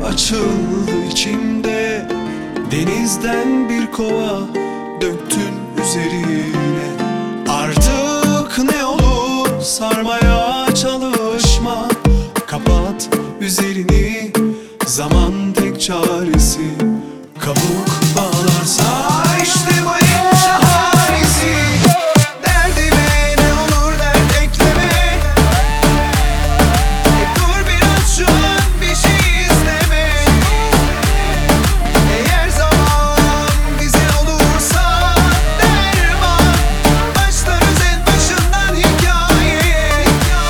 açıldı içimde. Denizden bir kova döktün üzerine. Artık ne olur sarmaya çalışma. Kapat üzerini, zaman tek çaresi. Kabuk bağlarsa işte bu en şahanesi. Derdime ne olur dert ekleme. Dur biraz şu an bir şey isteme. Eğer zaman güzel olursa derman, başlarız en başından hikayeye.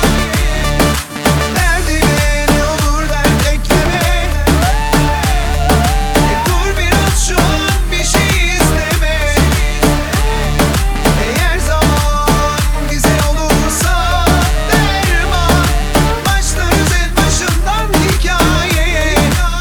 Derdime ne olur dert ekleme. Dur biraz şu an bir şey isteme. Eğer zaman güzel olursa derman, başlarız en başından hikayeye.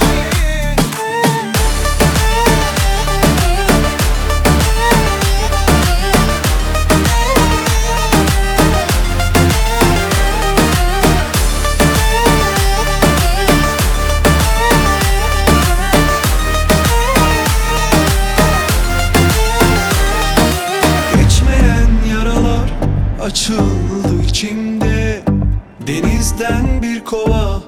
Geçmeyen yaralar açıldı içimde. Denizden bir kova